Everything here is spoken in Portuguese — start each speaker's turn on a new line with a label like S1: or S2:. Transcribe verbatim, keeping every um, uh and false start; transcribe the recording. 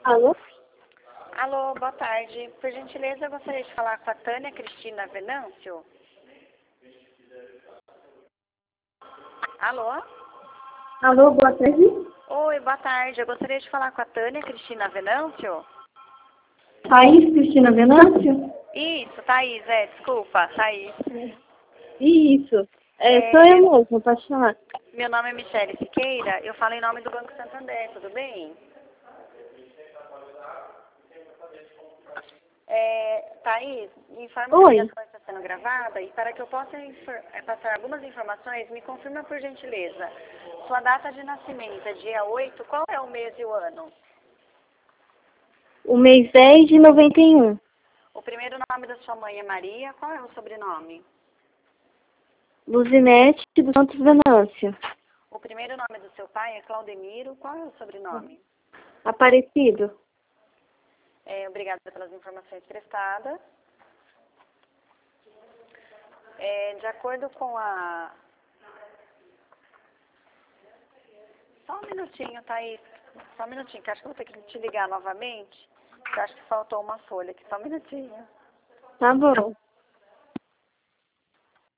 S1: Alô?
S2: Alô, boa tarde. Por gentileza, eu gostaria de falar com a Tânia Cristina Venâncio. Alô?
S1: Alô, boa tarde.
S2: Oi, boa tarde. Eu gostaria de falar com a Tânia Cristina Venâncio.
S1: Thaís Cristina Venâncio?
S2: Isso, Thaís, é, desculpa, Thaís.
S1: Isso. É,
S2: É,
S1: sou eu mesmo, pode chamar.
S2: Meu nome é Michele Siqueira, eu falo em nome do Banco Santander, tudo bem? É, Thaís, me informa que a
S1: Oi.
S2: ligação está sendo gravada e para que eu possa infor- eh, passar algumas informações, me confirma por gentileza. Sua data de nascimento é dia oito, qual é o mês e o ano?
S1: O mês dez de noventa e um.
S2: O primeiro nome da sua mãe é Maria, qual é o sobrenome?
S1: Luzinete dos Santos Venâncio.
S2: O primeiro nome do seu pai é Claudemiro, qual é o sobrenome?
S1: Aparecido.
S2: É, obrigada pelas informações prestadas. É, de acordo com a... Só um minutinho, Thaís. Só um minutinho, que acho que eu vou ter que te ligar novamente. Que eu acho que faltou uma folha aqui. Só um minutinho.
S1: Tá bom.